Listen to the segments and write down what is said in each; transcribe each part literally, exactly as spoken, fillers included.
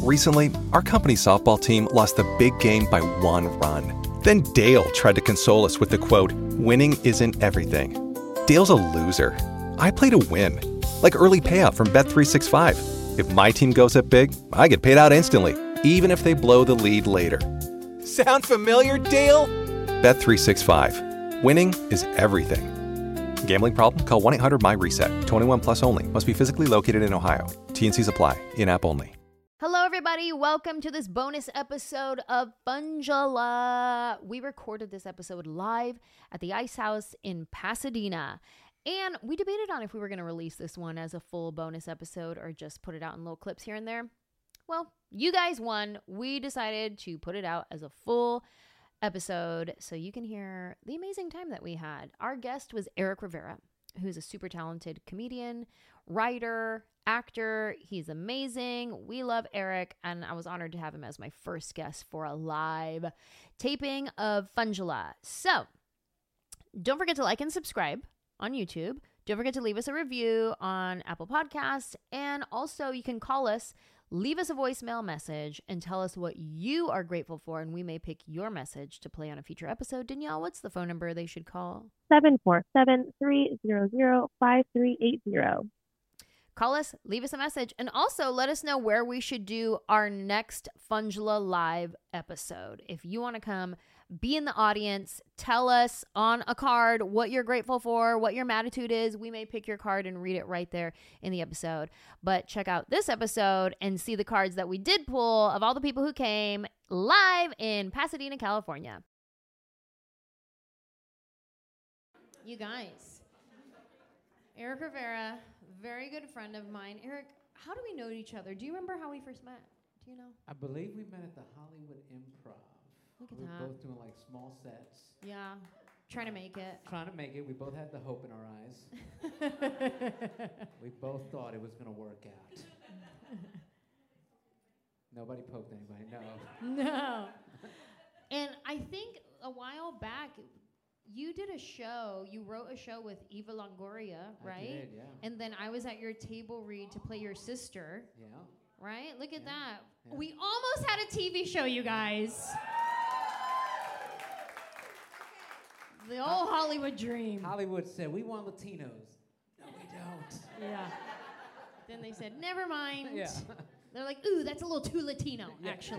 Recently, our company softball team lost the big game by one run. Then Dale tried to console us with the quote, "Winning isn't everything." Dale's a loser. I play to win. Like early payout from Bet three sixty-five. If my team goes up big, I get paid out instantly, even if they blow the lead later. Sound familiar, Dale? Bet three sixty-five. Winning is everything. Gambling problem? Call one eight hundred M Y reset. twenty-one plus only. Must be physically located in Ohio. T N Cs apply. In-app only. Hello, everybody. Welcome to this bonus episode of Fungela. We recorded this episode live at the Ice House in Pasadena. And we debated on if we were going to release this one as a full bonus episode or just put it out in little clips here and there. Well, you guys won. We decided to put it out as a full episode so you can hear the amazing time that we had. Our guest was Eric Rivera, who's a super talented comedian, writer, actor. He's amazing. We love Eric, and I was honored to have him as my first guest for a live taping of Fungela. So don't forget to like and subscribe on YouTube. Don't forget to leave us a review on Apple Podcasts, and also you can call us, leave us a voicemail message, and tell us what you are grateful for, and we may pick your message to play on a future episode. Danielle, what's the phone number they should call? seven four seven, three zero zero, five three eight zero. Call us, leave us a message, and also let us know where we should do our next Fungela Live episode. If you want to come, be in the audience, tell us on a card what you're grateful for, what your attitude is. We may pick your card and read it right there in the episode. But check out this episode and see the cards that we did pull of all the people who came live in Pasadena, California. You guys, Eric Rivera, very good friend of mine. Eric, how do we know each other? Do you remember how we first met? Do you know? I believe we met at the Hollywood Improv. Look at we that. were both doing like small sets. Yeah, trying to make it. Trying to make it. We both had the hope in our eyes. We both thought it was going to work out. Nobody poked anybody, no. No. And I think a while back, you did a show, you wrote a show with Eva Longoria, right? I did, yeah. And then I was at your table read to play your sister. Yeah. Right? Look at Yeah. that. Yeah. We almost had a T V show, you guys. The old Hollywood dream. Hollywood said, we want Latinos. No, we don't. Yeah. Then they said, never mind. Yeah. They're like, ooh, that's a little too Latino, Yeah. actually.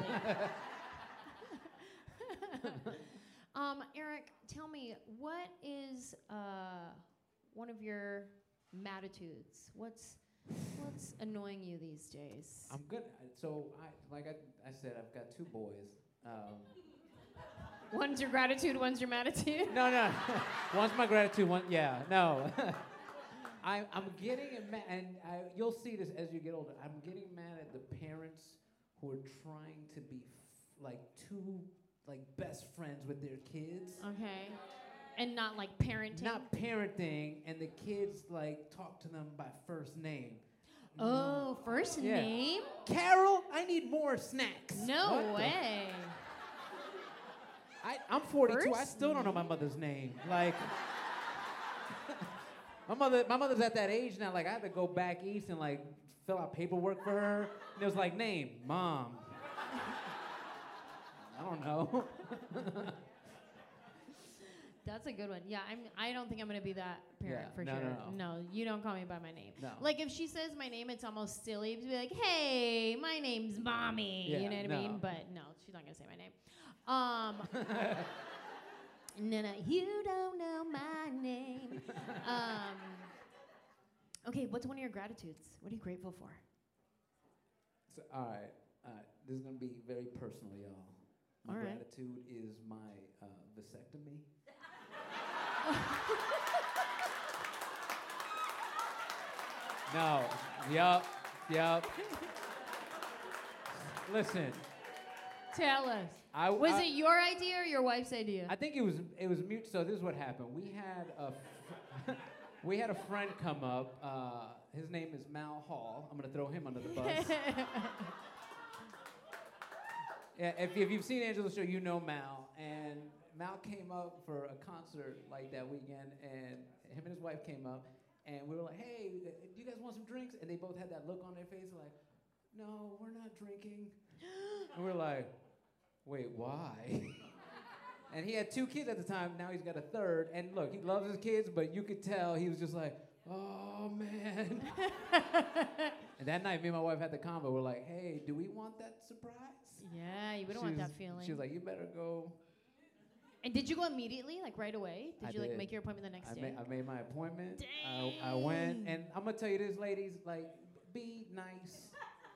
um, Eric, tell me, what is uh, one of your attitudes? What's what's annoying you these days? I'm good. So, I, like I, I said, I've got two boys. Um, One's your gratitude, one's your attitude. no, no. One's my gratitude, one, yeah, no. I, I'm getting mad, and I, you'll see this as you get older. I'm getting mad at the parents who are trying to be f- like two like best friends with their kids. Okay. And not like parenting. Not parenting, and the kids like talk to them by first name. Oh, first Yeah. name? Carol, I need more snacks. No What the- way. I, I'm forty-two. I First still don't know my mother's name. Like, my mother, my mother's at that age now. Like, I had to go back east and like fill out paperwork for her. And it was like, name, mom. I don't know. That's a good one. Yeah, I'm. I don't think I'm gonna be that parent Yeah, for no, sure. no, no. you don't call me by my name. No. Like if she says my name, it's almost silly to be like, "Hey, my name's Mommy." Yeah, you know what no. I mean? But no, she's not gonna say my name. Um. no, no, you don't know my name. um. Okay, what's one of your gratitudes? What are you grateful for? So, all right, all right. This is gonna be very personal, y'all. My All right. gratitude is my uh, vasectomy. No. Yup. Yup. Listen. Tell us. I, Was I, it your idea or your wife's idea? I think it was it was mute. So this is what happened. We had a fr- we had a friend come up. Uh, his name is Mal Hall. I'm gonna throw him under the bus. Yeah, if, if you've seen Angela's show, you know Mal. And Mal came up for a concert like that weekend, and him and his wife came up, and we were like, "Hey, do you guys want some drinks?" And they both had that look on their face, like, no, we're not drinking. And we're like, wait, why? And he had two kids at the time. Now he's got a third. And look, he loves his kids, but you could tell he was just like, oh, man. And that night, me and my wife had the convo. We're like, hey, do we want that surprise? Yeah, you wouldn't She want was- that feeling. She was like, you better go. And did you go immediately, like right away? Did I you like did. make your appointment the next I, day? ma- I made my appointment. I, I went. And I'm going to tell you this, ladies, like, be nice.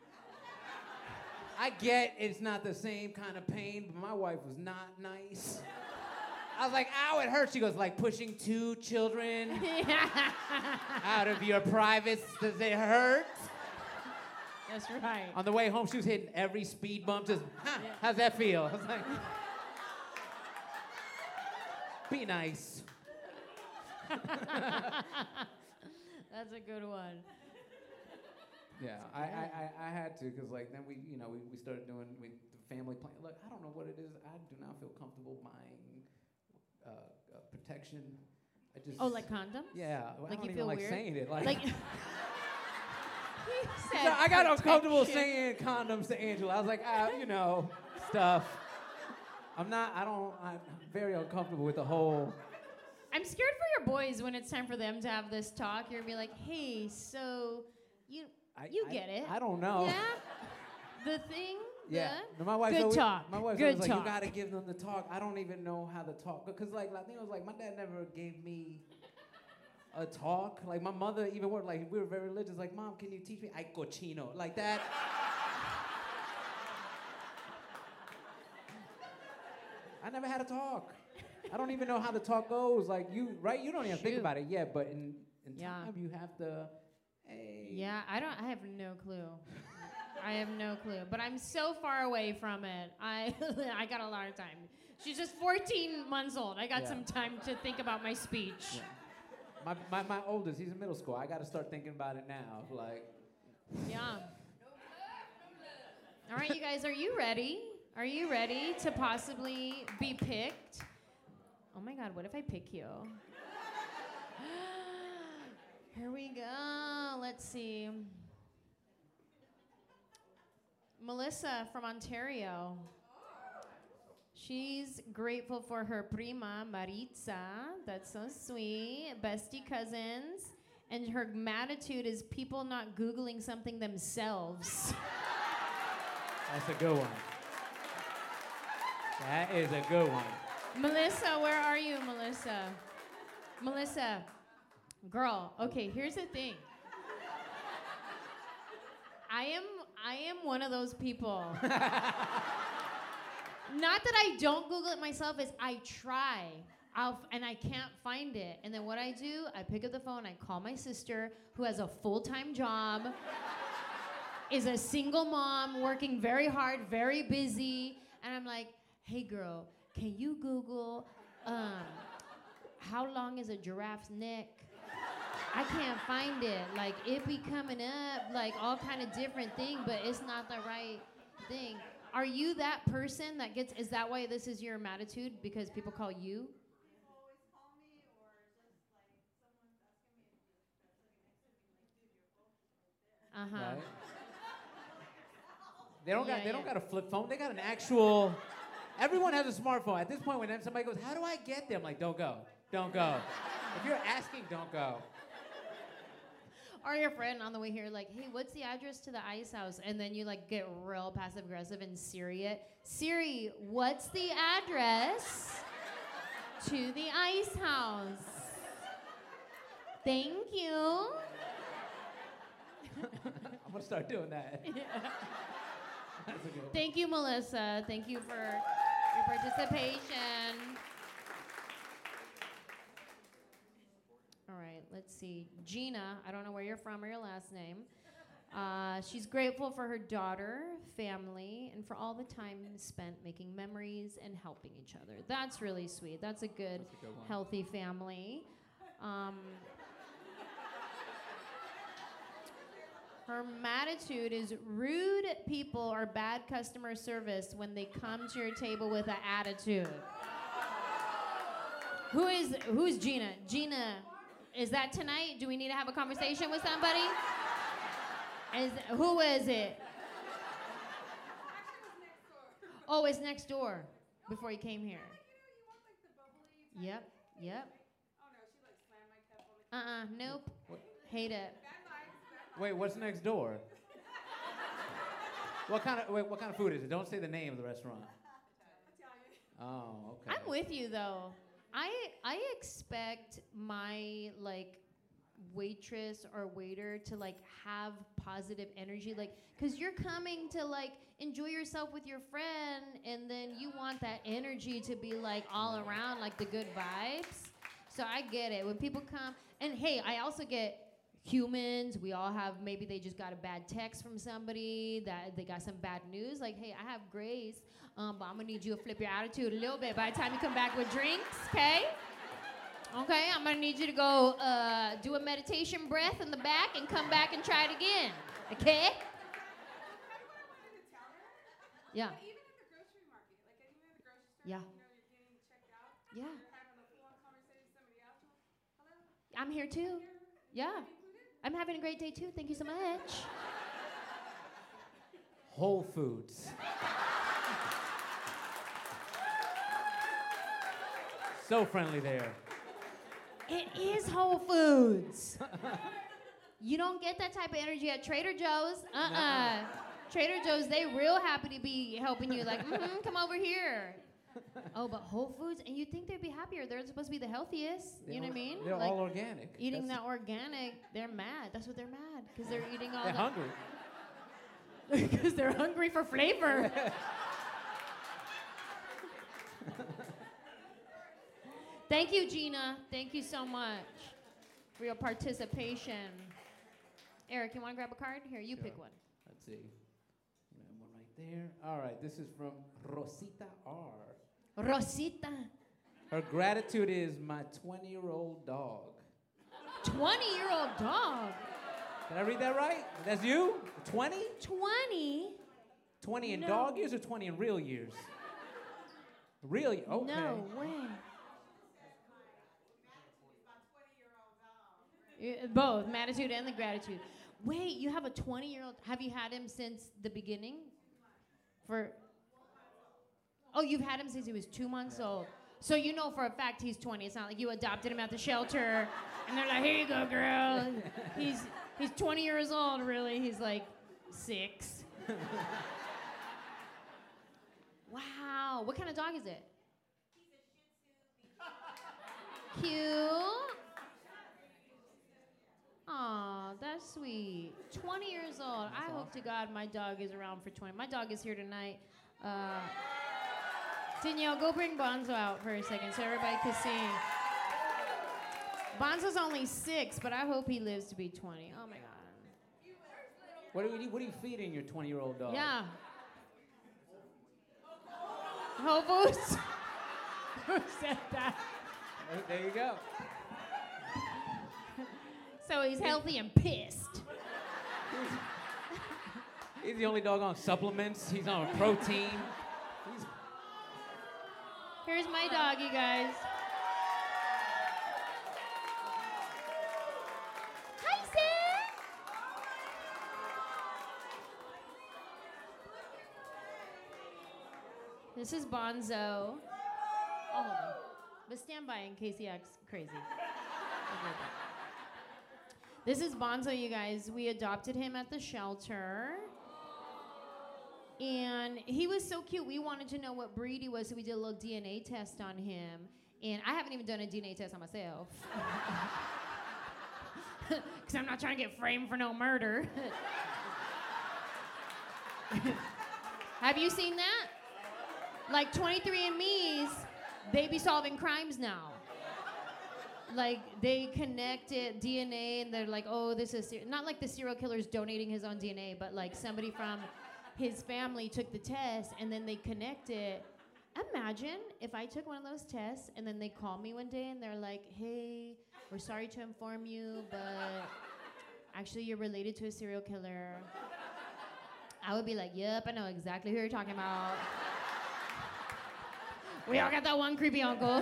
I get it's not the same kind of pain, but my wife was not nice. I was like, ow, it hurts. She goes, like pushing two children out of your privates. Does it hurt? That's right. On the way home, she was hitting every speed bump. Just, huh, how's that feel? I was like, be nice. That's a good one. Yeah, I, I, I, I had to, because like then we, you know, we, we started doing we, the family plan. Look, I don't know what it is. I do not feel comfortable buying uh, uh, protection. I just Oh, like condoms? yeah. Well, Like I you don't feel even like weird? saying it. Like, Like, he said So I got uncomfortable protection. saying condoms to Angela. I was like, ah, you know, stuff. I'm not. I don't. I'm very uncomfortable with the whole. I'm scared for your boys when it's time for them to have this talk. You're gonna be like, hey, so you I, you I- get it? I don't know. Yeah. The thing. Yeah, The, no, my wife Good always, talk. My wife Good was like, talk. you gotta give them the talk. I don't even know how to talk because, like, Latino was like, my dad never gave me a talk. Like, my mother even worked like we were very religious. Like, mom, can you teach me? Ay cochino, like that. I never had a talk. I don't even know how the talk goes. Like you, right? You don't even think Shoot. about it yet, but in in Yeah. time you have to. Hey. Yeah, I don't. I have no clue. I have no clue. But I'm so far away from it. I I got a lot of time. She's just fourteen months old. I got Yeah. some time to think about my speech. Yeah. My, my my oldest, he's in middle school. I got to start thinking about it now. Like. Yeah. All right, you guys, are you ready? Are you ready to possibly be picked? Oh my God, what if I pick you? Here we go. Let's see. Melissa from Ontario. She's grateful for her prima, Maritza. That's so sweet. Bestie cousins. And her gratitude is people not Googling something themselves. That's a good one. That is a good one. Melissa, where are you, Melissa? Melissa, girl, okay, here's the thing. I am I am one of those people. Not that I don't Google it myself, is I try. I'll f- and I can't find it. And then what I do, I pick up the phone, I call my sister, who has a full-time job, is a single mom, working very hard, very busy, and I'm like, hey girl, can you Google um, how long is a giraffe's neck? I can't find it. Like, it be coming up, like all kind of different thing, but it's not the right thing. Are you that person that gets, is that why this is your attitude? Because people call you? Uh-huh. Right? They don't Yeah, got they don't yeah. got a flip phone. They got an actual. Everyone has a smartphone. At this point, when somebody goes, "How do I get there?" I'm like, "Don't go, don't go." If you're asking, don't go. Or your friend on the way here, like, hey, what's the address to the ice house? And then you like get real passive aggressive and Siri it. Siri, what's the address to the ice house? Thank you. I'm gonna start doing that. That's a good one. Thank you, Melissa. Thank you for your participation. All right, let's see. Gina, I don't know where you're from or your last name. Uh, she's grateful for her daughter, family, and for all the time spent making memories and helping each other. That's really sweet. That's a good, That's a good one. healthy family. Um, her attitude is rude people or bad customer service when they come to your table with an attitude. Who is who's Gina? Gina, is that tonight? Do we need to have a conversation with somebody? Is who is it? Oh, it's next door before he came here. Yep, yep. Uh-uh, nope. What? Hate it. Wait, what's next door? What kind of wait, what kind of food is it? Don't say the name of the restaurant. Oh, okay. I'm with you though. I I expect my like waitress or waiter to like have positive energy, like, because you're coming to like enjoy yourself with your friend, and then you want that energy to be like all around, like the good vibes. So I get it when people come, and hey, I also get humans. We all have, maybe they just got a bad text from somebody, that they got some bad news, like, hey, I have Grace, um, but I'm gonna need you to flip your attitude a little bit by the time you come back with drinks, okay? Okay, I'm gonna need you to go uh, do a meditation breath in the back and come back and try it again, okay? Yeah. Even in the grocery market, like even in the grocery store, Yeah. you know, you're getting checked out. Yeah. You're having a full-on conversation with somebody else. Hello. I'm here too. Yeah. I'm having a great day too. Thank you so much. Whole Foods. So friendly there. It is Whole Foods. You don't get that type of energy at Trader Joe's. Uh-uh. Nuh-uh. Trader Joe's, they real happy to be helping you. Like, mm-hmm, come over here. Oh, but Whole Foods, and you think they'd be happier. They're supposed to be the healthiest. They you know what I are- mean? They're Like, all organic. eating That's- that organic, they're mad. That's what they're mad, because they're eating all They're the... hungry. Because they're hungry for flavor. Thank you, Gina. Thank you so much for your participation. Eric, you want to grab a card? Here, you Sure. pick one. Let's see. We have one right there. All right, this is from Rosita R. Rosita, Her gratitude is my twenty-year-old dog. twenty-year-old dog. Did I read that right? That's you? twenty? twenty? twenty in No. dog years or twenty in real years? Real y- okay. No way. Yeah, both, Matitude and the gratitude. Wait, you have a twenty-year-old. Have you had him since the beginning? For Oh, you've had him since he was two months old. So you know for a fact he's twenty. It's not like you adopted him at the shelter and they're like, here you go, girl. He's he's twenty years old, really. He's like six. Wow. What kind of dog is it? Cute. Aw, that's sweet. twenty years old. I hope to God my dog is around for twenty. My dog is here tonight. Uh, Danielle, go bring Bonzo out for a second so everybody can see. Bonzo's only six, but I hope he lives to be twenty. Oh my God. What are you, what are you feeding your twenty-year-old dog? Yeah. Whole Foods? Who said that? There, there you go. So he's healthy and pissed. He's the only dog on supplements. He's on protein. He's Here's my dog, you guys. Hi, Sam. This is Bonzo. Oh, hold on. But stand by in case he acts crazy. Okay. This is Bonzo, you guys. We adopted him at the shelter. And he was so cute. We wanted to know what breed he was, so we did a little D N A test on him. And I haven't even done a D N A test on myself. Because I'm not trying to get framed for no murder. Have you seen that? Like twenty-three and me's, they be solving crimes now. Like they connected D N A and they're like, oh, this is ser-. Not like the serial killer's donating his own D N A, but like somebody from his family took the test and then they connected. Imagine if I took one of those tests and then they call me one day and they're like, hey, we're sorry to inform you, but actually you're related to a serial killer. I would be like, yep, I know exactly who you're talking about. We all got that one creepy uncle.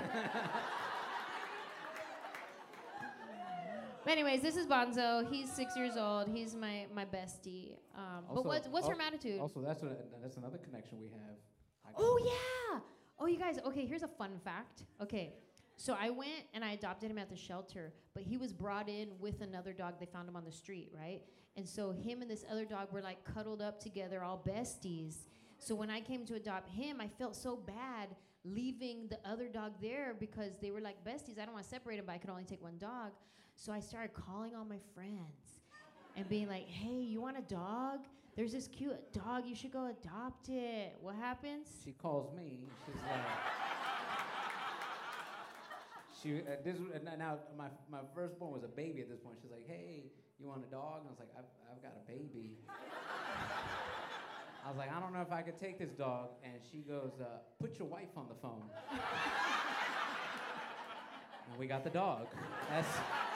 But anyways, this is Bonzo. He's six years old. He's my, my bestie. Um, but Also- what's, what's her al- attitude? Also, that's a, that's another connection we have. I Oh, yeah. Oh, you guys, okay, here's a fun fact. Okay, so I went and I adopted him at the shelter, but he was brought in with another dog. They found him on the street, right? And so him and this other dog were like cuddled up together, all besties. So when I came to adopt him, I felt so bad leaving the other dog there because they were like besties. I don't want to separate them, but I could only take one dog. So I started calling all my friends and being like, hey, you want a dog? There's this cute dog. You should go adopt it. What happens? She calls me. She's like, she uh, this uh, now my my firstborn was a baby at this point. She's like, hey, you want a dog? And I was like, I've I've got a baby. I was like, I don't know if I could take this dog. And she goes, uh, put your wife on the phone. And we got the dog. That's.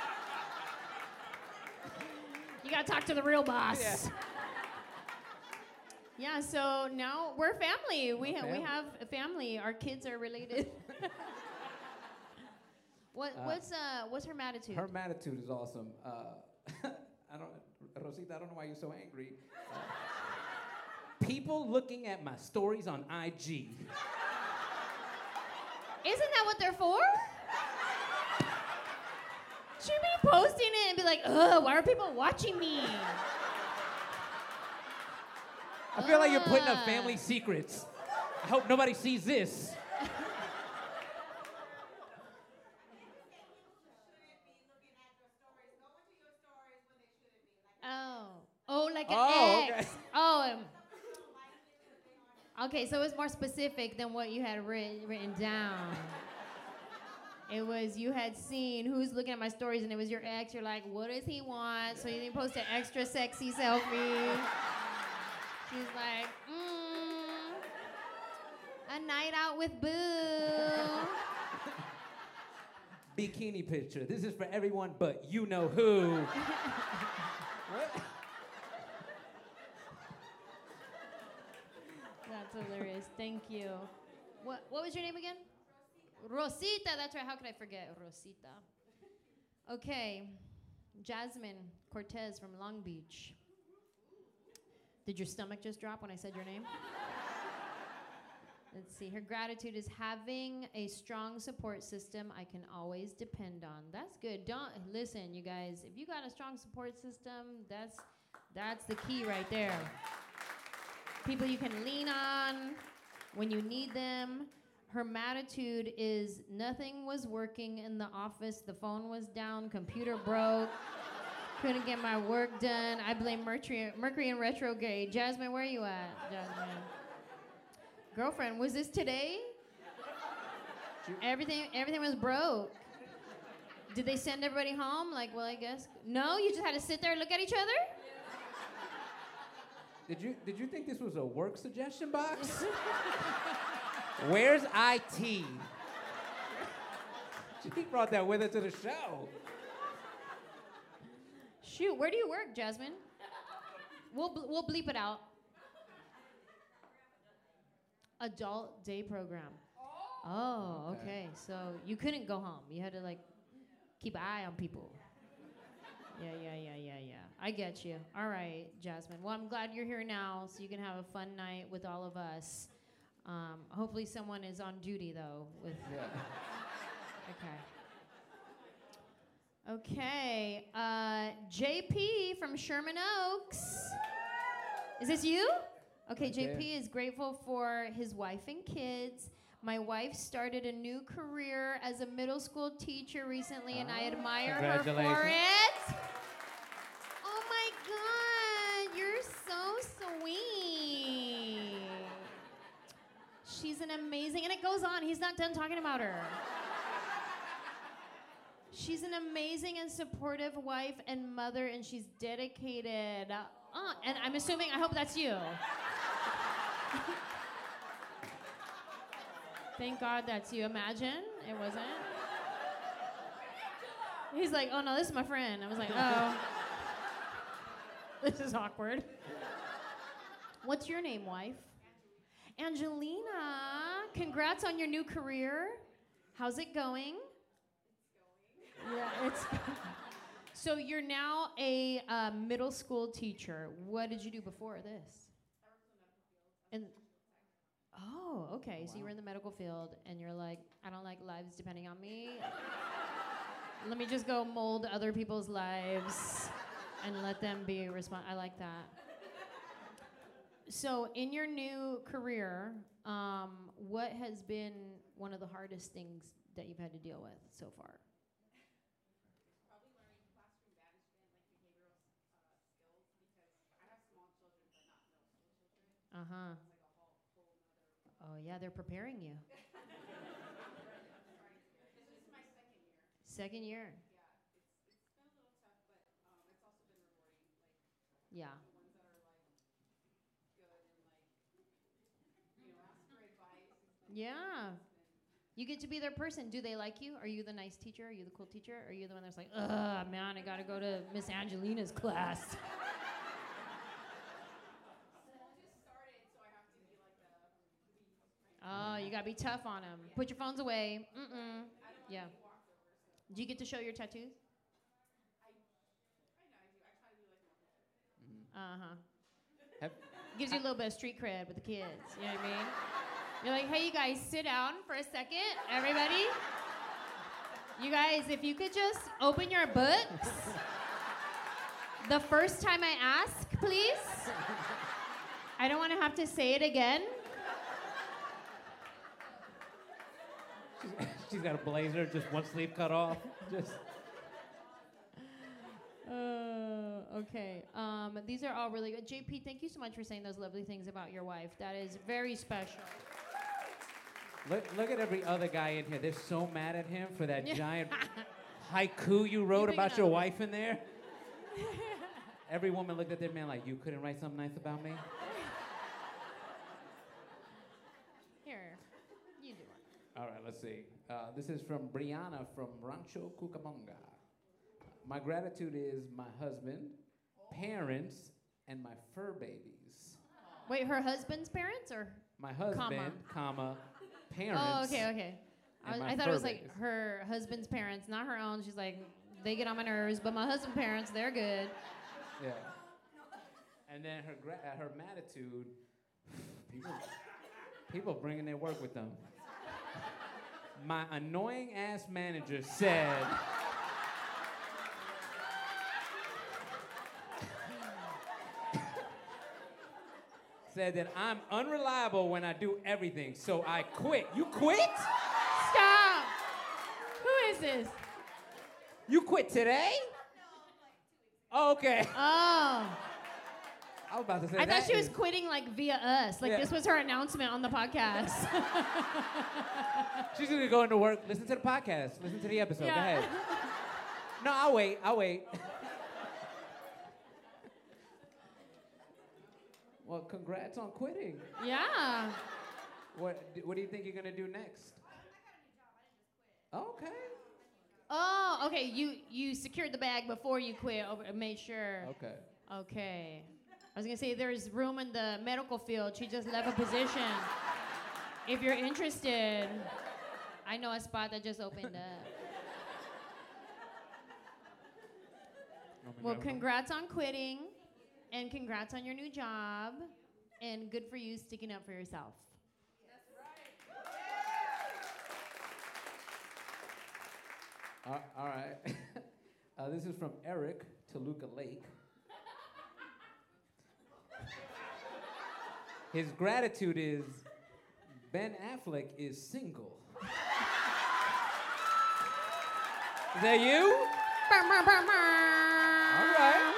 You gotta talk to the real boss. Yeah. Yeah, so now we're family. We ha- we family. have a family. Our kids are related. what Uh, what's uh what's her attitude? Her attitude is awesome. Uh, I don't, Rosita, I don't know why you're so angry. Uh, people looking at my stories on I G. Isn't that what they're for? She'd be posting it and be like, ugh, why are people watching me? I feel like you're putting up Ah. family secrets. I hope nobody sees this. Oh. Oh, like an Oh, ex. okay. Oh. Um, okay, so it's more specific than what you had written, written down. It was you had seen who's looking at my stories, and it was your ex. You're like, what does he want? So you didn't post an extra sexy selfie. She's like, mm, a night out with Boo. Bikini picture. This is for everyone but you know who. What? That's hilarious. Thank you. What What was your name again? Rosita. That's right. How could I forget Rosita? Okay, Jasmine Cortez from Long Beach. Did your stomach just drop when I said your name? Let's see. Her gratitude is having a strong support system I can always depend on. That's good. Don't listen, you guys. If you got a strong support system, that's that's the key right there. People you can lean on when you need them. Her attitude is nothing was working in the office. The phone was down, computer broke. Couldn't get my work done. I blame Mercury, Mercury in retrograde. Jasmine, where are you at, Jasmine? Girlfriend, was this today? Everything, everything was broke. Did they send everybody home? Like, well, I guess. No, you just had to sit there and look at each other? Did you did you think this was a work suggestion box? Where's I T? She brought that with her to the show. Shoot, where do you work, Jasmine? We'll ble- we'll bleep it out. Adult day program. Oh, Okay. okay. So you couldn't go home. You had to like keep an eye on people. Yeah, yeah, yeah, yeah, yeah. I get you. All right, Jasmine. Well, I'm glad you're here now, so you can have a fun night with all of us. Um, hopefully, someone is on duty though. With Yeah. okay. Okay. Uh, J P from Sherman Oaks. Is this you? Okay, Right J P there. is grateful for his wife and kids. My wife started a new career as a middle school teacher recently, and I Ah, admire her for congratulations. it. Oh my God, you're so sweet. She's an amazing, and it goes on. He's not done talking about her. She's an amazing and supportive wife and mother, and she's dedicated. Uh, uh, and I'm assuming, I hope that's you. Thank God that's you. Imagine it wasn't. He's like, oh no, this is my friend. I was like, oh. This is awkward. What's your name, wife? Angelina. Congrats on your new career. How's it going? Yeah, it's. So you're now a uh, middle school teacher. What did you do before this? And oh, okay. Oh, So you were wow. in the medical field, and you're like, I don't like lives depending on me. Let me just go mold other people's lives and let them be respond. I like that. So in your new career, um, what has been one of the hardest things that you've had to deal with so far? Probably learning classroom management, like behavioral uh, skills, because I have small children, but not middle school children. Uh huh. It's like a whole, whole nother. Oh yeah, they're preparing you. This is my second year. Second year. Yeah, it's it's been a little tough, but um, it's also been rewarding. Like Yeah. the ones that are like good and like you know ask for advice. It's been, Yeah. it's been You get to be their person. Do they like you? Are you the nice teacher? Are you the cool teacher? Are you the one that's like, ugh, man, I gotta go to Miss Angelina's class? school just started, so I have to be like the lead. Oh, Right you gotta be tough on them. Put your phones away. Mm-mm. I don't want Yeah. to be walked over. So Do you get to show your tattoos? I know I do. I try to be like more competitive. Mhm. Uh-huh. Have, Gives you a little bit of street cred with the kids. You know what I mean? You're like, hey, you guys, sit down for a second, everybody. You guys, if you could just open your books. The first time I ask, please. I don't want to have to say it again. she's, she's got a blazer, just one sleeve cut off. Just. Uh, okay. Um, these are all really good. J P, thank you so much for saying those lovely things about your wife. That is very special. Look, look at every other guy in here. They're so mad at him for that Yeah. giant haiku you wrote picking about up. your wife in there. Every woman looked at their man like, you couldn't write something nice about me? Here, you do it. All right, let's see. Uh, this is from Brianna from Rancho Cucamonga. My gratitude is my husband, parents, and my fur babies. Wait, her husband's parents or? My husband, comma, parents. Oh, okay, okay. I, and was, my I thought it was fur like babies. her husband's parents, not her own. She's like, they get on my nerves, but my husband's parents, they're good. Yeah. And then her gra- uh, her matitude, people, people bringing their work with them. My annoying ass manager said, said that I'm unreliable when I do everything, so I quit. You quit? Stop! Who is this? You quit today? Oh, okay. Oh. I was about to say I thought that she was is- quitting like via us. Like Yeah. this was her announcement on the podcast. She's gonna go into work, listen to the podcast, listen to the episode. Go Yeah. ahead. No, I'll wait. I'll wait. Well, congrats on quitting. Yeah. What What do you think you're gonna do next? Okay. Oh, okay. You you secured the bag before you quit. Over, made sure. Okay. Okay. I was gonna say there's room in the medical field. She just left a position. If you're interested, I know a spot that just opened up. Well, congrats on quitting, and congrats on your new job, and good for you sticking up for yourself. Uh, all right. uh, this is from Eric, Toluca Lake. His gratitude is Ben Affleck is single. Is that you? Brr, brr, brr, brr. All right.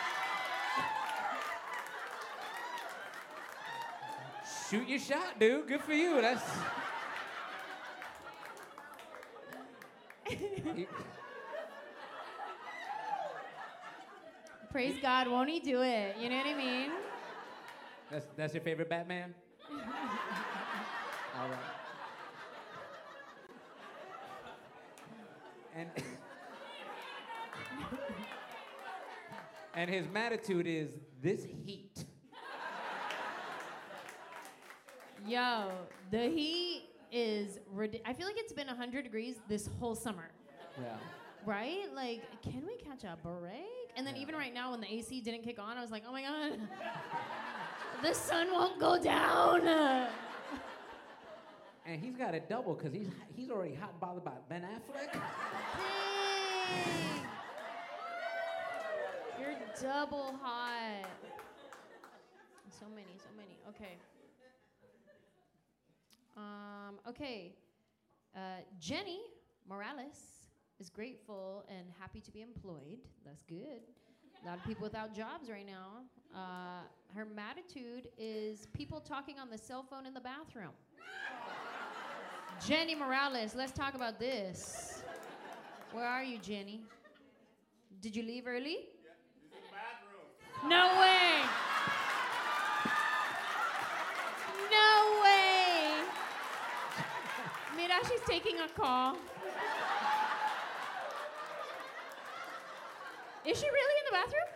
Shoot your shot, dude. Good for you. That's. You- Praise God, won't he do it? You know what I mean? that's that's your favorite Batman? All right. And and his matitude is this heat. Yo, the heat is rid- I feel like it's been one hundred degrees this whole summer. Yeah. Right? Like, can we catch a break? And then Yeah. even right now when the A C didn't kick on, I was like, oh my God, the sun won't go down. And he's got it double because he's he's already hot and bothered by Ben Affleck. Dang. You're double hot. So many, so many. Okay. Um, okay. Uh, Jenny Morales is grateful and happy to be employed. That's good. A lot of people without jobs right now. Uh, her attitude is people talking on the cell phone in the bathroom. Jenny Morales, let's talk about this. Where are you, Jenny? Did you leave early? Yeah, he's in the bathroom. No way! No way! Mira, she's taking a call. Is she really in the bathroom?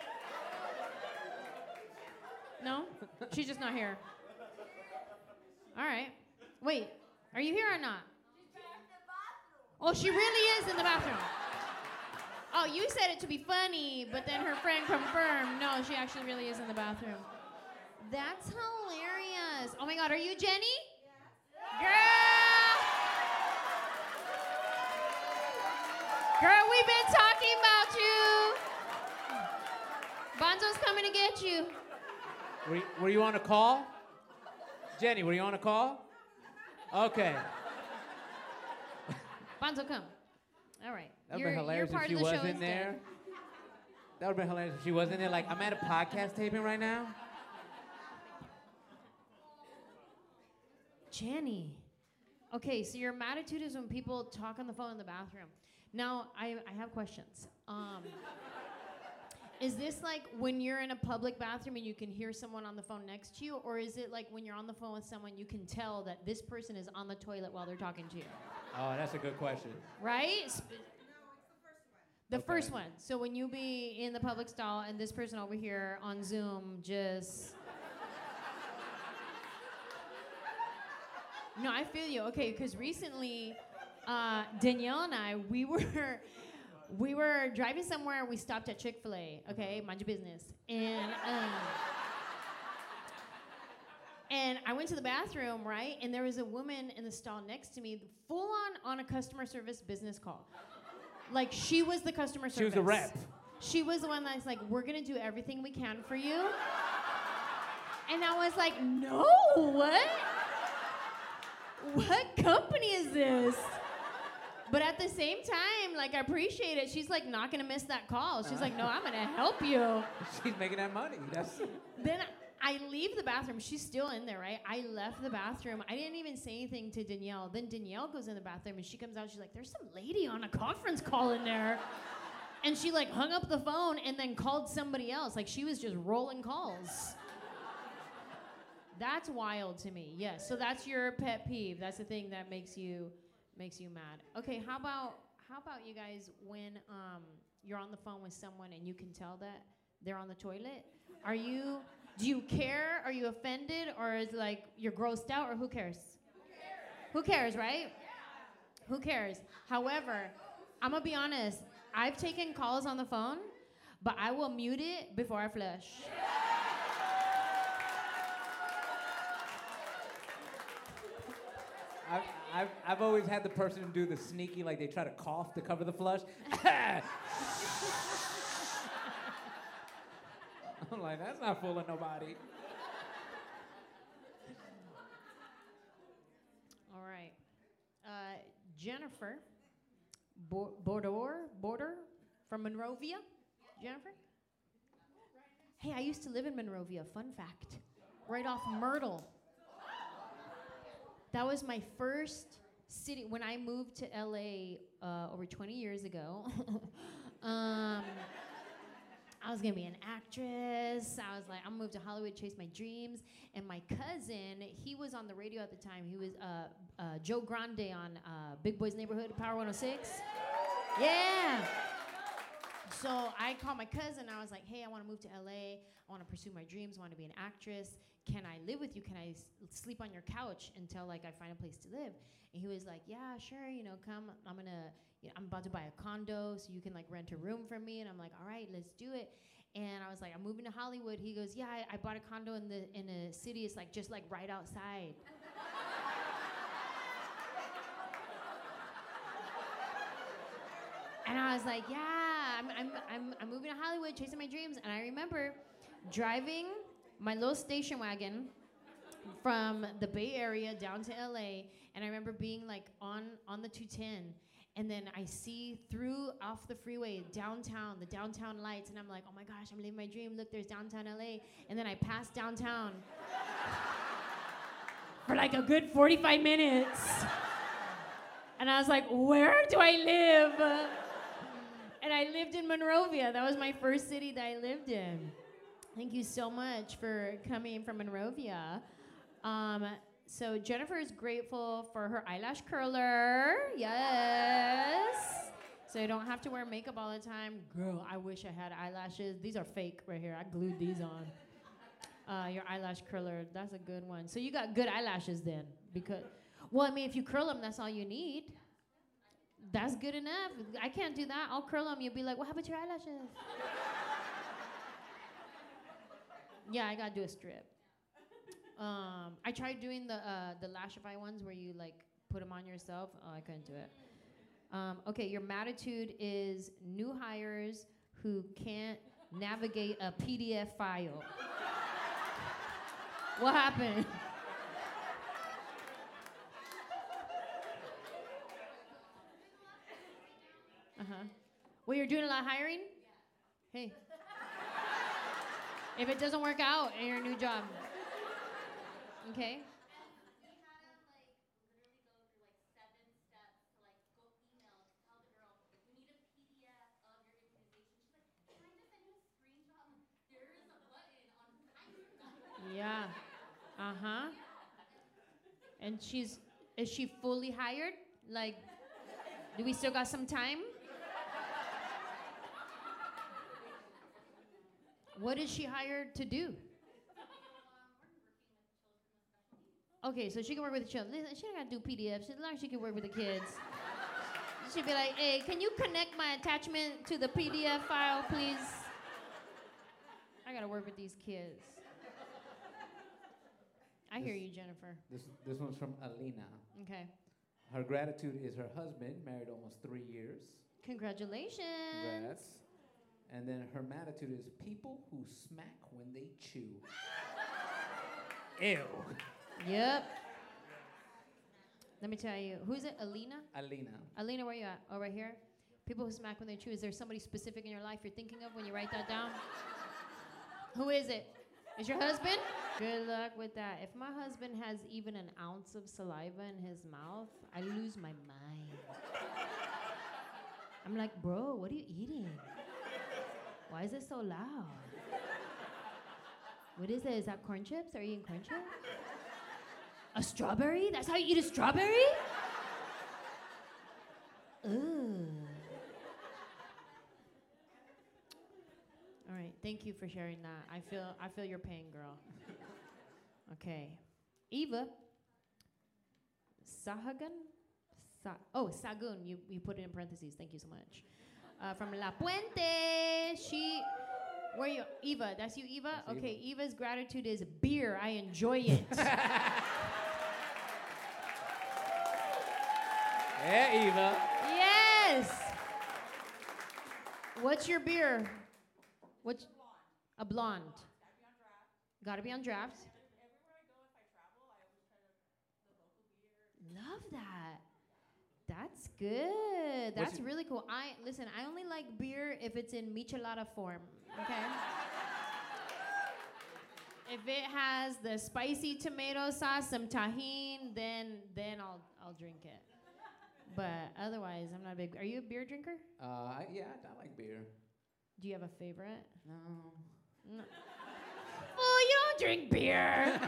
No? She's just not here. All right. Wait, are you here or not? Oh, she really is in the bathroom. Oh, you said it to be funny, but then her friend confirmed. No, she actually really is in the bathroom. That's hilarious. Oh my God, are you Jenny? Yes. Girl! Girl, we've been talking about you. Bonzo's coming to get you. Were you, were you on a call? Jenny, were you on a call? Okay. Bonzo, come. All right. That would You're- have been hilarious you're if part she of the was show in there. instead. That would have been hilarious if she was in there. Like, I'm at a podcast taping right now. Jenny. Okay, so your attitude is when people talk on the phone in the bathroom. Now, I, I have questions. Um, is this like when you're in a public bathroom and you can hear someone on the phone next to you? Or is it like when you're on the phone with someone, you can tell that this person is on the toilet while they're talking to you? Oh, that's a good question. Right? Sp- The Okay. first one. So when you be in the public stall and this person over here on Zoom just... No, I feel you. Okay, because recently, uh, Danielle and I, we were we were driving somewhere. We stopped at Chick-fil-A. Okay, mind your business. And um, and I went to the bathroom, right? And there was a woman in the stall next to me, full on on a customer service business call. Like she was the customer service. She was a rep. She was the one that's like, we're gonna do everything we can for you. And I was like, no, what? What company is this? But at the same time, like, I appreciate it. She's like not gonna miss that call. She's like, no, I'm gonna help you. She's making that money. That's Then I leave the bathroom. She's still in there, right? I left the bathroom. I didn't even say anything to Danielle. Then Danielle goes in the bathroom and she comes out. She's like, there's some lady on a conference call in there. And she like hung up the phone and then called somebody else. Like she was just rolling calls. That's wild to me. Yes. So that's your pet peeve. That's the thing that makes you makes you mad. Okay, how about how about you guys when um, you're on the phone with someone and you can tell that they're on the toilet? Are you do you care? Are you offended? Or is it like you're grossed out or who cares? Who cares, who cares right? Yeah. Who cares? However, I'm gonna be honest, I've taken calls on the phone, but I will mute it before I flush. I've, I've, I've always had the person do the sneaky, like they try to cough to cover the flush. I'm like, that's not fooling nobody. All right. Uh, Jennifer Bo- Border, Border from Monrovia. Jennifer? Hey, I used to live in Monrovia. Fun fact. Right off Myrtle. That was my first city. When I moved to L A uh, over twenty years ago, um, I was gonna be an actress. I was like, I'm gonna move to Hollywood, chase my dreams. And my cousin, he was on the radio at the time. He was uh, uh, Joe Grande on uh, Big Boys Neighborhood, Power one oh six. Yeah. So I called my cousin. I was like, hey, I want to move to L A. I want to pursue my dreams. I want to be an actress. Can I live with you? Can I s- sleep on your couch until like I find a place to live? And he was like, yeah, sure. You know, come. I'm gonna. You know, I'm about to buy a condo, so you can like rent a room from me. And I'm like, all right, let's do it. And I was like, I'm moving to Hollywood. He goes, yeah, I, I bought a condo in the in a city. It's like just like right outside. And I was like, yeah, I'm, I'm, I'm, I'm moving to Hollywood, chasing my dreams. And I remember driving my little station wagon from the Bay Area down to L A. And I remember being like on, on the two ten. And then I see through off the freeway, downtown, the downtown lights. And I'm like, oh my gosh, I'm living my dream. Look, there's downtown L A. And then I passed downtown for like a good forty-five minutes. And I was like, where do I live? And I lived in Monrovia. That was my first city that I lived in. Thank you so much for coming from Monrovia. Um, so Jennifer is grateful for her eyelash curler. Yes. So you don't have to wear makeup all the time. Girl, I wish I had eyelashes. These are fake right here. I glued these on. Uh, your eyelash curler, that's a good one. So you got good eyelashes then. Because, well, I mean, if you curl them, that's all you need. That's good enough. I can't do that. I'll curl them. You'll be like, what happened to your eyelashes? Yeah, I gotta do a strip. Um, I tried doing the uh, the Lashify ones where you like put them on yourself. Oh, I couldn't do it. Um, okay, your matitude is new hires who can't navigate a P D F file. What happened? Uh-huh. Well, you're doing a lot of hiring? Yeah. Hey. If it doesn't work out in your new job. Okay. Yeah. Uh-huh. And she's, is she fully hired? Like, do we still got some time? What is she hired to do? Okay, so she can work with the children. Listen, she don't gotta do P D Fs. As long as she can work with the kids. She'd be like, hey, can you connect my attachment to the P D F file, please? I gotta work with these kids. I hear you, Jennifer. This this one's from Alina. Okay. Her gratitude is her husband, married almost three years. Congratulations. Congrats. And then her matitude is people who smack when they chew. Ew. Yep. Let me tell you. Who's it? Alina? Alina. Alina, where you at? Oh, right here? People who smack when they chew. Is there somebody specific in your life you're thinking of when you write that down? Who is it? Is your husband? Good luck with that. If my husband has even an ounce of saliva in his mouth, I lose my mind. I'm like, bro, what are you eating? Why is it so loud? What is it? Is that corn chips? Are you eating corn chips? A strawberry? That's how you eat a strawberry? Ugh. All right, thank you for sharing that. I feel I feel your pain, girl. Okay. Eva. Sahagan? Sa- oh, Sagun. You, you put it in parentheses. Thank you so much. Uh, from La Puente. She, where you? Eva. That's you, Eva? That's okay, Eva. Eva's gratitude is beer. I enjoy it. Yeah, Eva. Yes. What's your beer? What's a blonde? Gotta be on draft. Love that. That's good. That's your- really cool. I listen. I only like beer if it's in michelada form. Okay. If it has the spicy tomato sauce, some tahini, then then I'll I'll drink it. But otherwise, I'm not a big. Are you a beer drinker? Uh, I- yeah, I like beer. Do you have a favorite? No. No. Oh, you don't drink beer.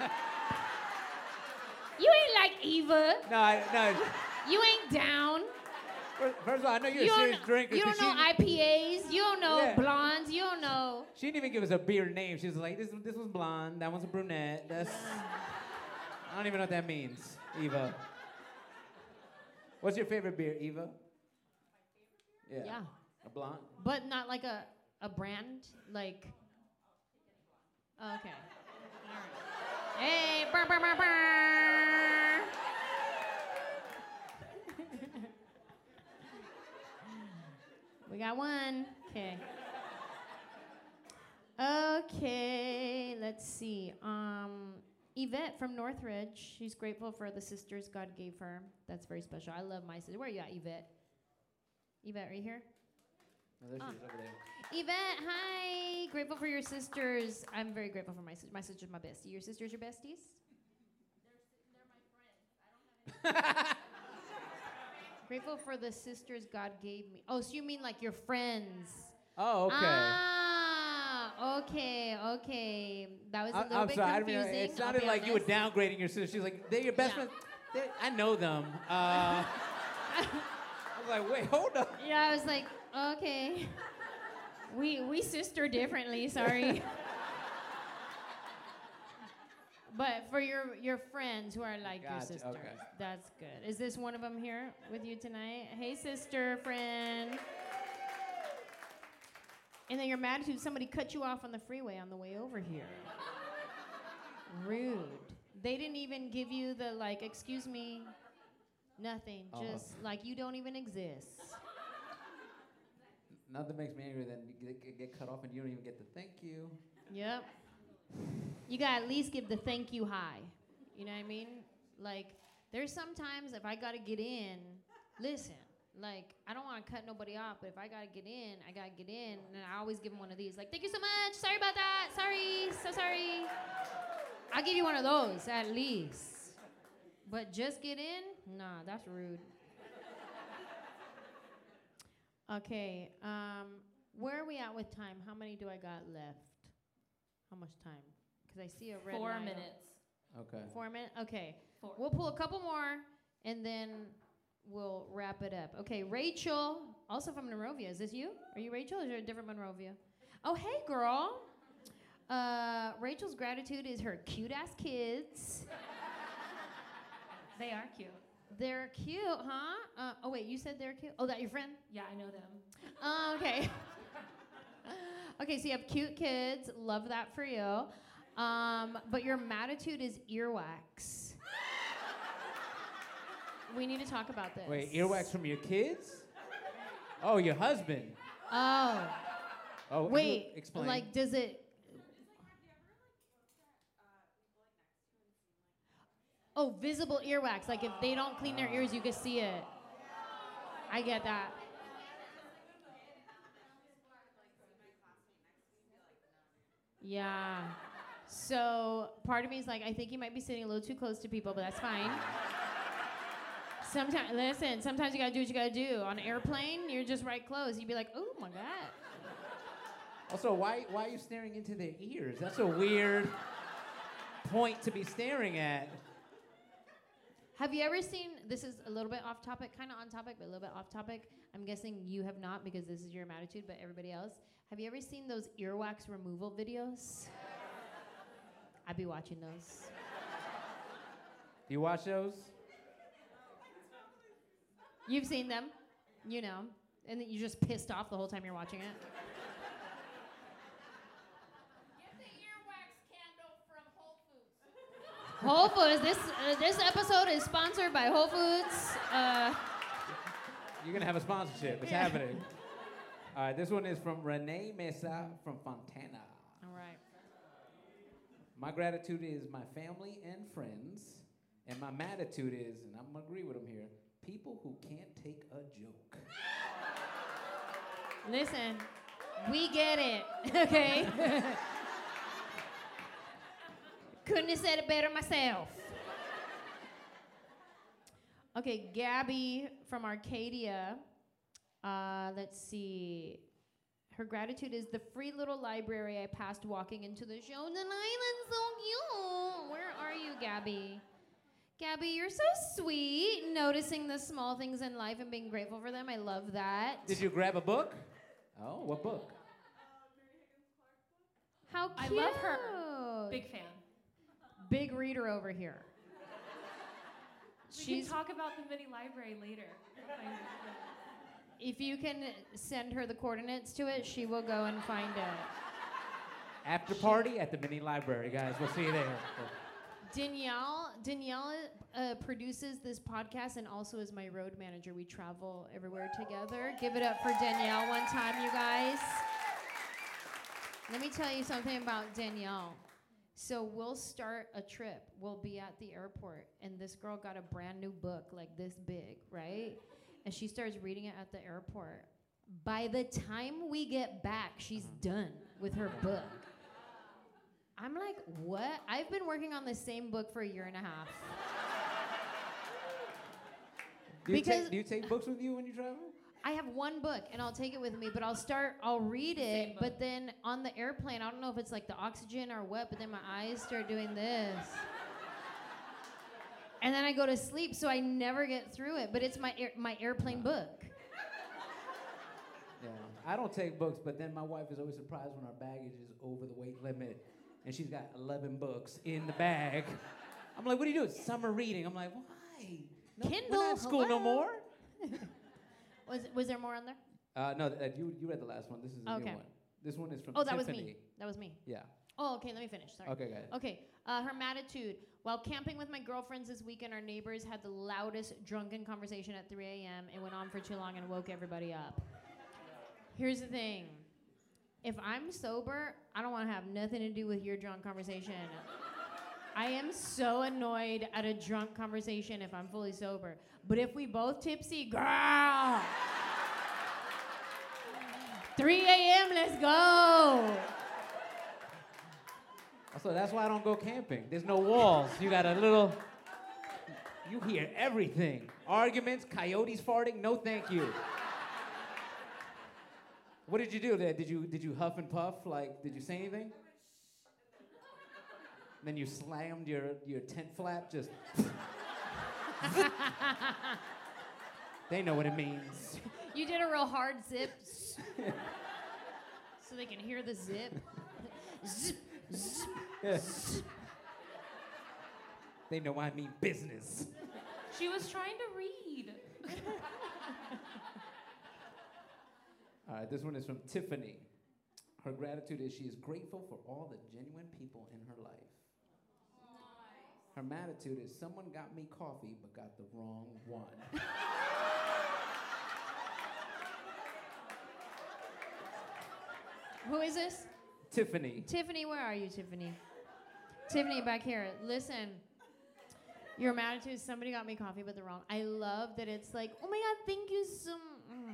You ain't like Eva. No, I, no. You ain't down. First, first of all, I know you're You a don't, serious drinker. you 'cause don't know she, I P As. You don't know Yeah. blondes. You don't know. She didn't even give us a beer name. She was like, this, this one's blonde, that one's a brunette. That's. I don't even know what that means, Eva. What's your favorite beer, Eva? Yeah. Yeah. A blonde? But not like a, a brand. Like. Oh, okay. All right. Hey. Burr, burr, burr, burr. see. Um, Yvette from Northridge. She's grateful for the sisters God gave her. That's very special. I love my sister. Where are you at, Yvette? Yvette, right here? No, there Oh. she is over there. Yvette, hi. Grateful for your sisters. I'm very grateful for my sister. My sister's my bestie. Your sisters your besties? Grateful for the sisters God gave me. Oh, so you mean like your friends? Oh, okay. Ah, okay, okay. That was a I, little I'm bit sorry. I didn't confusing. mean, it I'll sounded be like you were honest. downgrading your sister. She's like, they're your best Yeah. friends. They, I know them. Uh, I was like, wait, hold up. Yeah, I was like, okay. We we sister differently, sorry. But for your your friends who are like your Gotcha, sisters, okay. that's good. Is this one of them here with you tonight? Hey, sister friend. And then you're mad because somebody cut you off on the freeway on the way over here. Rude. They didn't even give you the like, excuse me, nothing. Oh. Just like you don't even exist. Nothing makes me angrier than you get, get cut off and you don't even get the thank you. Yep. You gotta at least give the thank you high. You know what I mean? Like, there's sometimes if I gotta get in, listen, like, I don't wanna cut nobody off, but if I gotta get in, I gotta get in, and I always give them one of these. Like, thank you so much, sorry about that, sorry, so sorry. I'll give you one of those, at least. But just get in? Nah, that's rude. Okay, um, where are we at with time? How many do I got left? How much time? Because I see a red Four light. minutes. Okay. Four minutes? Okay. Four. We'll pull a couple more, and then we'll wrap it up. Okay, Rachel, also from Monrovia. Is this you? Are you Rachel, or is there a different Monrovia? Oh, hey, girl. Uh, Rachel's gratitude is her cute-ass kids. They are cute. They're cute, huh? Uh, oh, wait, you said they're cute? Oh, that your friend? Yeah, I know them. Oh, okay. Okay, so you have cute kids. Love that for you. Um, but your matitude is earwax. We need to talk about this. Wait, earwax from your kids? Oh, your husband. Oh. Oh, Wait. explain. Like, does it... Oh, visible earwax. Like, if they don't clean their ears, you can see it. I get that. Yeah. So part of me is like, I think you might be sitting a little too close to people, but that's fine. Sometimes, listen, sometimes you gotta do what you gotta do. On an airplane, you're just right close. You'd be like, oh my God. Also, why why are you staring into their ears? That's a weird point to be staring at. Have you ever seen, this is a little bit off topic, kind of on topic, but a little bit off topic. I'm guessing you have not because this is your attitude, but everybody else. Have you ever seen those earwax removal videos? I'd be watching those. Do you watch those? You've seen them, you know, and then you're just pissed off the whole time you're watching it. Get the earwax candle from Whole Foods. Whole Foods, this, uh, this episode is sponsored by Whole Foods. Uh, You're gonna have a sponsorship. It's Yeah. happening. All right, this one is from Renee Mesa from Fontana. all right. My gratitude is my family and friends, and my matitude is, and I'm gonna agree with them here, people who can't take a joke. Listen, we get it, okay? Couldn't have said it better myself. Okay, Gabby from Arcadia. Uh, let's see. Her gratitude is the free little library I passed walking into the show tonight. That's so cute. Where are you, Gabby? Gabby, you're so sweet. Noticing the small things in life and being grateful for them. I love that. Did you grab a book? Oh, what book? How I cute. love her. Big fan. Big reader over here. We She's, can talk about the mini library later. if you can send her the coordinates to it, she will go and find it. After party at the mini library, guys. We'll see you there. Danielle, Danielle uh, produces this podcast and also is my road manager. We travel everywhere together. Give it up for Danielle one time, you guys. Let me tell you something about Danielle. So we'll start a trip. We'll be at the airport, and this girl got a brand new book like this big, right? And she starts reading it at the airport. By the time we get back, she's done with her book. I'm like, what? I've been working on the same book for a year and a half. Do you, Because- take, do you take books with you when you travel? I have one book, and I'll take it with me, but I'll start, I'll read it, but then on the airplane, I don't know if it's like the oxygen or what, but then my eyes start doing this. And then I go to sleep, so I never get through it, but it's my air, my airplane book. Yeah. I don't take books, but then my wife is always surprised when our baggage is over the weight limit, and she's got eleven books in the bag. I'm like, what do you do? Summer reading. I'm like, why? No, we're Kindle, not at school no hello? more. Was was there more on there? Uh, no, th- uh, you you read the last one. This is a Okay. new one. This one is from Oh, that was Tiffany. me. That was me. Yeah. Oh, okay, let me finish. Sorry. Okay, go ahead. Okay, uh, her attitude. While camping with my girlfriends this weekend, our neighbors had the loudest drunken conversation at three a.m. It went on for too long and woke everybody up. Here's the thing. If I'm sober, I don't want to have nothing to do with your drunk conversation. I am so annoyed at a drunk conversation if I'm fully sober. But if we both tipsy, girl, three a.m., let's go. So that's why I don't go camping. There's no walls. You got a little. You hear everything. Arguments, coyotes farting. No, thank you. What did you do there? Did you did you huff and puff? Like, did you say anything? Then you slammed your your tent flap. Just. They know what it means. You did a real hard zip so they can hear the zip. Zip, zip. Yes. They know I mean business. She was trying to read. All right, this one is from Tiffany. Her gratitude is she is grateful for all the genuine people in her life. Her attitude is someone got me coffee but got the wrong one. Who is this? Tiffany. Tiffany, where are you, Tiffany? Tiffany, back here. Listen, your attitude is somebody got me coffee but the wrong. I love that it's like, oh my God, thank you so much.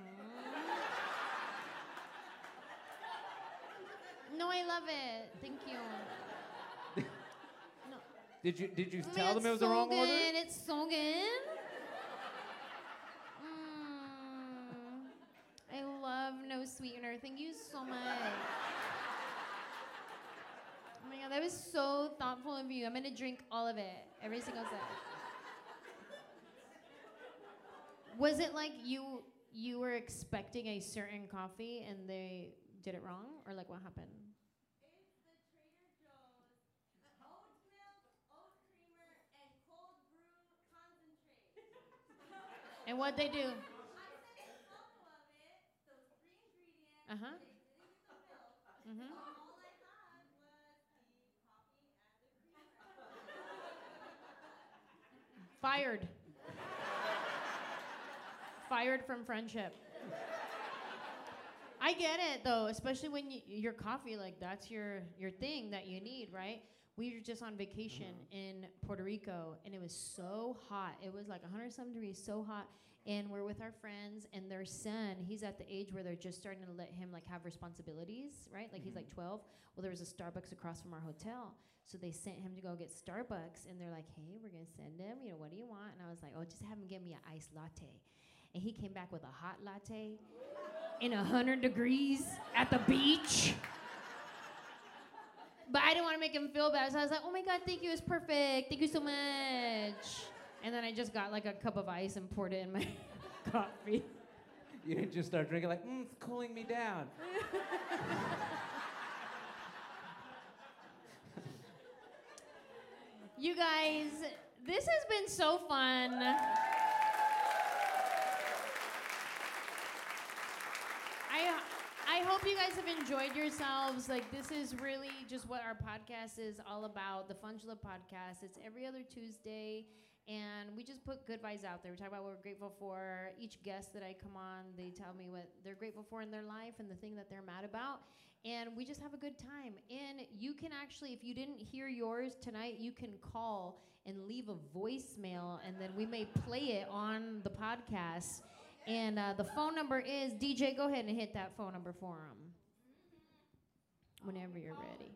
No, I love it. Thank you. No. Did you did you Oh my tell God, them it was so the wrong good. order? It's so good. Mm. I love no sweetener. Thank you so much. Oh my God, that was so thoughtful of you. I'm gonna drink all of it, every single sip. Was it like you you were expecting a certain coffee and they did it wrong, or like what happened? It's the Trader Joe's oat milk, oat creamer, and cold brew concentrate. And what they do? I sent a photo of it, those three ingredients. Uh huh. They didn't use the milk. Mhm. So all I had was the coffee and the creamer. Fired. Fired from friendship. I get it though, especially when you, your coffee, like that's your your thing that you need, right? We were just on vacation in Puerto Rico, and it was so hot. It was like one hundred seven degrees, so hot. And we're with our friends, and their son, he's at the age where they're just starting to let him like have responsibilities, right? Like he's like twelve. Well, there was a Starbucks across from our hotel, so they sent him to go get Starbucks, and they're like, "Hey, we're gonna send him. You know, what do you want?" And I was like, "Oh, just have him get me an iced latte." And he came back with a hot latte in one hundred degrees at the beach. But I didn't want to make him feel bad, so I was like, "Oh my God, thank you, it's perfect. Thank you so much." And then I just got like a cup of ice and poured it in my coffee. You didn't just start drinking like, mm, it's cooling me down. You guys, this has been so fun. I I hope you guys have enjoyed yourselves. Like, this is really just what our podcast is all about, the Fungela podcast. It's every other Tuesday, and we just put good vibes out there. We talk about what we're grateful for. Each guest that I come on, they tell me what they're grateful for in their life and the thing that they're mad about. And we just have a good time. And you can actually, if you didn't hear yours tonight, you can call and leave a voicemail, and then we may play it on the podcast. And uh, the phone number is, D J, go ahead and hit that phone number for them whenever you're ready.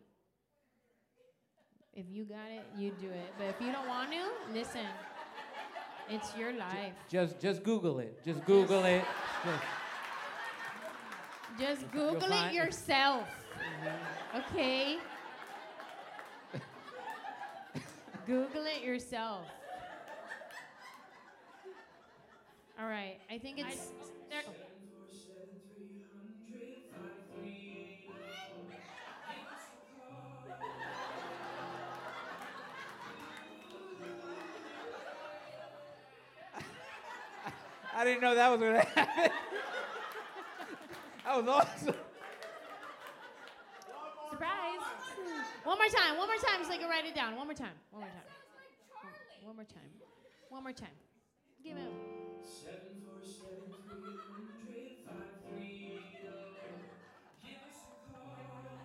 If you got it, you do it. But if you don't want to, listen, it's your life. Just, just Google it. Just Google it. Just, Just Google it yourself. Mm-hmm. Okay? Google it yourself. All right. I think it's... I, there, oh. I didn't know that was going to happen. That was awesome. Surprise. One more time. One more time so they can write it down. One more time. One more time. One more time. One more time. Give him. seven four seven three hundred five three zero. Give us a call.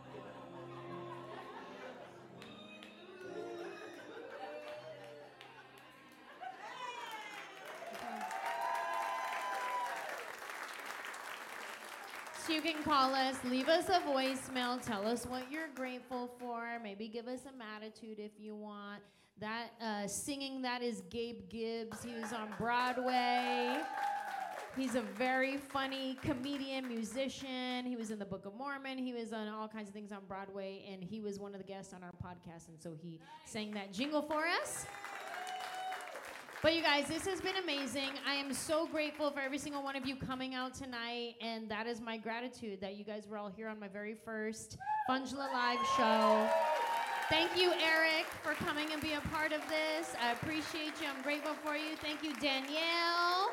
So you can call us, leave us a voicemail, tell us what you're grateful for, maybe give us some attitude if you want. That uh, singing, that is Gabe Gibbs. He was on Broadway. He's a very funny comedian, musician. He was in the Book of Mormon. He was on all kinds of things on Broadway, and he was one of the guests on our podcast, and so he sang that jingle for us. But you guys, this has been amazing. I am so grateful for every single one of you coming out tonight, and that is my gratitude that you guys were all here on my very first Fungela Live show. Thank you, Eric, for coming and being a part of this. I appreciate you. I'm grateful for you. Thank you, Danielle,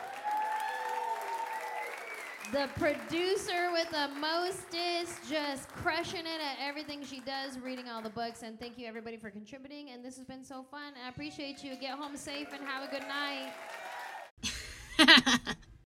the producer with the mostest, just crushing it at everything she does, reading all the books. And thank you, everybody, for contributing. And this has been so fun. I appreciate you. Get home safe and have a good night.